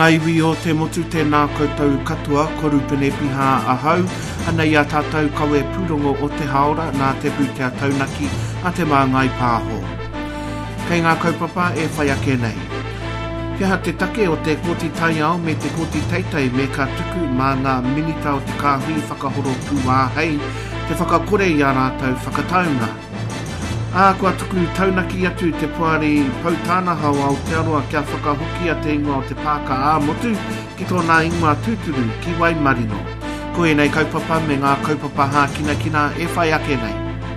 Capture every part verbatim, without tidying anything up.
ngā iwi o te motu tēnā koutou katua, koru pene piha ahau, ana ia tātou kawe pūrongo o te haora nā te pūtea taunaki a te māngai pāho. Kei ngā kaupapa e whai ake nei. Kia te take o te koti tai ao me te koti teitei me ka tuku mā ngā minita o te kāhui whakahoro pūwā hei, te whakakore i a rātou whakataunga. Ā, kua tuku taunaki atu te puari pautāna hau Aotearoa kia whakahoki a te ingoa o te pāka ā motu ki tōna ingoa tūturu ki Waimarino. Ko e nei kaupapa me ngā kaupapa hā kina kina e whai ake nei.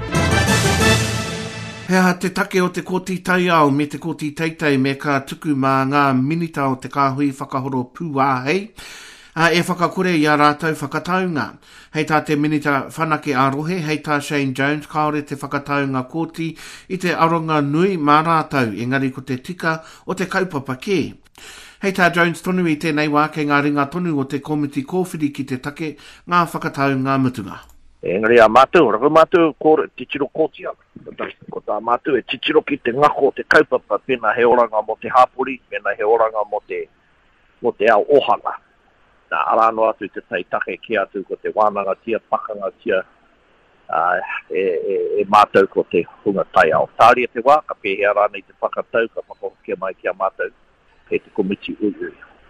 Hea te take o te koti tai ao me te koti teitei me ka tuku mā ngā minita o te kāhui whakahoro pūwā hei. Uh, e whakakore i a rātou whakataunga. Hei tā te minita whanake arohe, hei tā Shane Jones, kaore te whakataunga kōti i te aronga nui mā rātou, engari ko te tika o te kaupapa kē. Hei tā Jones tonu i tēnei wā kei ngā ringa tonu o te komiti kōwhiri ki te take ngā whakataunga mutunga. Engari a mātou, raka mātou kore titiro kōti ana. Ko tā mātou e titiro ki te ngako o te kaupapa pena he oranga mo te hāpori, pena he oranga mo te, mo te ao ohana. Nā arano atu te taitake ki atu ko te wānanga tia, pakanga tia, uh, e, e, e mātou ko te hunga tai ao. Tāri e te wā, ka pēhea rāna i te whakatau, ka whakahokia mai ki a mātou, kei te komiti ui.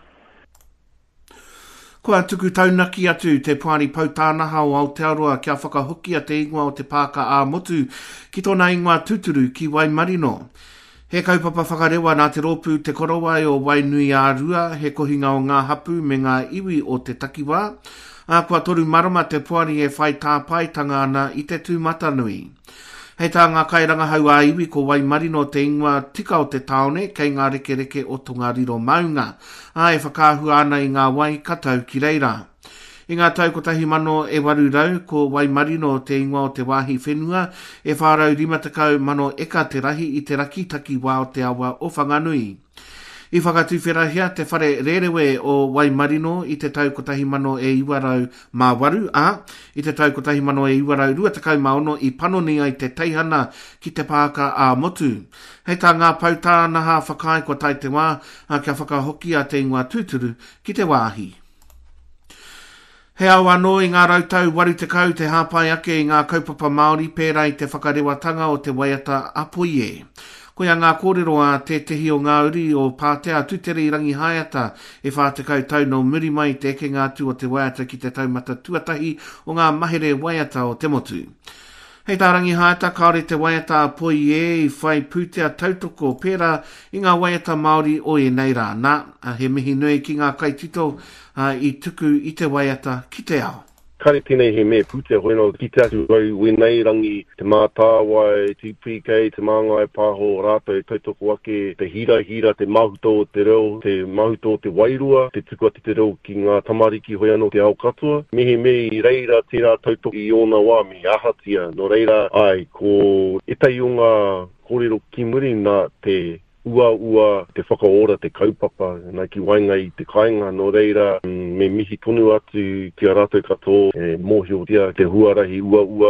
Kua tuku taunaki atu te puari pautānaha o Aotearoa kia whakahoki a te ingoa o te pāka ā motu ki tōna ingoa tūturu ki Waimarino. He kaupapa whakarewa nā te rōpū te korowai o Wainui a Rua, he kohinga o ngā hapu me ngā iwi o te takiwā. A kua toru marama te puari e whai tāpaitanga ana i te tūmatanui. Hei tā ngā kairanga hau a iwi ko Waimarino te ingoa tika o te taone kei ngā reke reke o Tongariro Maunga. A e whakāhua ana i ngā wai katau ki reira. I ngā tau kotahi mano e waru rau, ko Waimarino te ingoa o te wāhi whenua, e whārau rimatakau mano eka te rahi i te rakitaki wā o te awa o Whanganui. I whakatuwherahia te whare rerewe o Waimarino i te tau kotahi mano e iwarau mā waru, a, i te tau kotahi mano e iwarau ruatakau maono i panoni ai te teihana ki te pāka a motu. Hei tā ngā pautānaha whakai ko tai te wā, a kia whakahoki a te ingoa tūturu ki te wāhi. He au anō i ngā rautau waru te kau te hāpai ake i ngā kaupapa Māori pērā i te whakarewatanga o te waiata apoie. Koia ngā kōrero a te tehi o ngā uri o Pātea Tūtere i rangi haiata e whātekau tau no muri mai te eke ngā tū o te waiata ki te taumata tuatahi o ngā mahere waiata o te motu. Hei tā rangi haiata kaore te waiata apoie i whai pūtea tautoko pērā i ngā waiata Māori o e nei rā nā, he mihi nui ki ngā kaitito uh, i tuku i te waiata ki te ao. Kare tēnei he me pūtea hoeno ki te atu wai wenei rangi te mātāwai, te P K, te māngai pāho, rātou e tautoko ake, te hira hira, te mahuto o te reo, te mahuto o te wairua, te tuku ati te reo ki ngā tamariki hoi anō te ao katoa. Mehe me i reira tērā tautoko i ona wā me ahatia, no reira ai ko etai o ngā kōrero ki muri nā te ua ua te whakaora te kaupapa, nā ki wainga i te kainga no reira, me mihi tonu atu ki a rātou katoa, e mōhio tia te huarahi ua ua.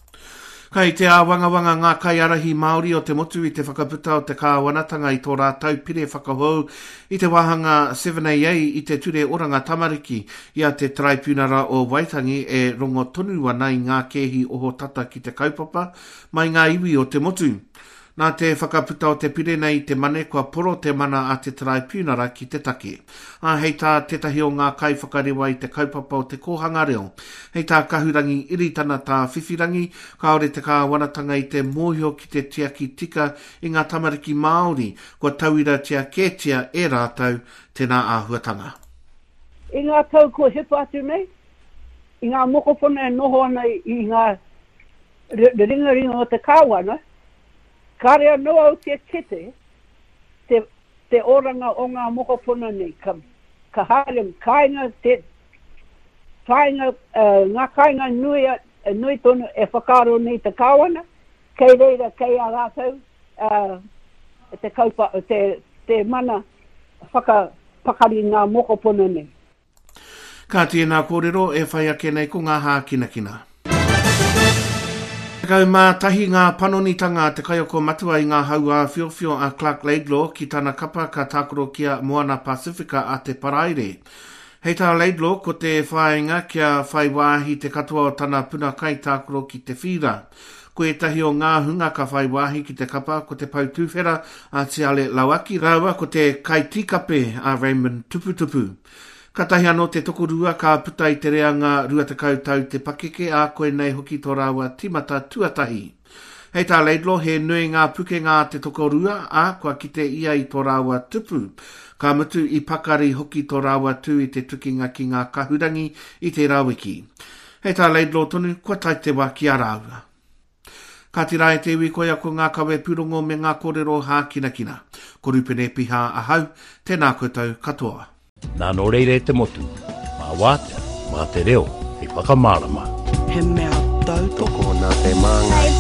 Kai te āwangawanga ngā kaiarahi Māori o te motu i te whakaputa o te kāwanatanga i tō rātou pire whakahou i te wahanga seven A A i te ture oranga tamariki i a te traipūnara o Waitangi e rongo tonu ana i ngā kehi oho tata ki te kaupapa mai ngā iwi o te motu. Nā te whakaputa o te pire nei te mane kua poro te mana a te traipūnara ki te take. A hei tā tetahi o ngā kai whakarewa i te kaupapa o te kohanga reo. Hei tā kahurangi iritana tā whiwhirangi, kaore te kāwanatanga i te mōhio ki te tiaki tika i ngā tamariki Māori, kua tauira tia kētia e rātou tēnā āhuatanga. I ngā tau ko hepa atu nei, i ngā mokopona e noho ana i ngā ringa ringa o te kāwana, Karea noa o te tete, te, te oranga o ngā mokopuna nei, ka, ka haerem kainga, te kainga, uh, ngā kainga nui, uh, nui tonu e whakaro nei te kāwana, kei reira kei a rātou, uh, te kaupa, te, te mana whaka, pakari ngā mokopuna nei. Ka tia nā kōrero e whai ake nei ko ngā hā kina kina. Kau mā tahi ngā panonitanga te kai o ko matua i ngā haua whiowhio a Clark Laidlaw ki tana kapa ka tākoro kia Moana Pasifika a te paraire. Hei tā Laidlaw ko te whainga kia whai wāhi te katoa o tana puna kai tākoro ki te whira. Ko e tahi o ngā hunga ka whai wāhi ki te kapa ko te pautūwhera a Te Ale Lauaki rawa ko te kai tikape a Raymond Tuputupu. Ka tahi anō te tokorua ka puta i te reanga rua te kautau te pakeke a koe nei hoki tō rawa timata tuatahi. Hei tā Laidlaw he nui ngā puke ngā te tokorua a kua kite ia i tō rawa tupu. Ka mutu i pakari hoki tō rawa tu i te tukinga ki ngā kahurangi i te rawiki. Hei tā Laidlaw tonu kua tai te wā ki a raua. Ka tira e te iwi koia ko ngā kawe purongo me ngā kōrero hā kina kina. Ko rupene piha a hau, tēnā koutou katoa. Nā no reire te motu, mā wātea, mā te reo, he whakamārama. He mea tau toko nā te māngai.